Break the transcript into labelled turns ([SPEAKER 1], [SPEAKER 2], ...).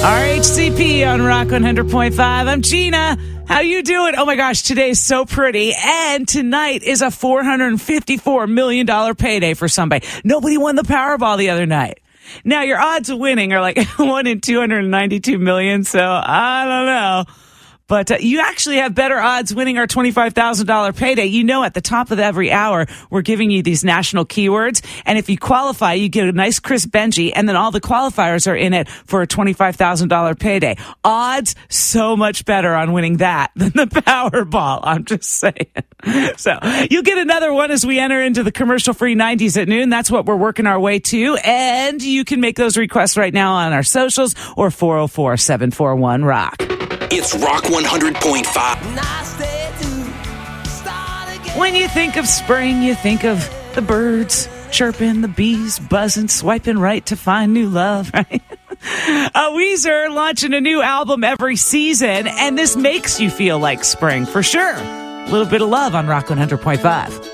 [SPEAKER 1] RHCP on Rock 100.5. I'm Gina. How you doing? Oh my gosh, today's so pretty. And tonight is a $454 million payday for somebody. Nobody won the Powerball the other night. Now, your odds of winning are like 1 in 292 million, so I don't know. But you actually have better odds winning our $25,000 payday. You know, at the top of every hour, we're giving you these national keywords. And if you qualify, you get a nice crisp Benji. And then all the qualifiers are in it for a $25,000 payday. Odds so much better on winning that than the Powerball. I'm just saying. So you'll get another one as we enter into the commercial-free 90s at noon. That's what we're working our way to. And you can make those requests right now on our socials or 404-741-ROCK.
[SPEAKER 2] It's Rock 100.5.
[SPEAKER 1] When you think of spring, you think of the birds chirping, the bees buzzing, swiping right to find new love, right? Weezer launching a new album every season, and this makes you feel like spring, for sure. A little bit of love on Rock 100.5.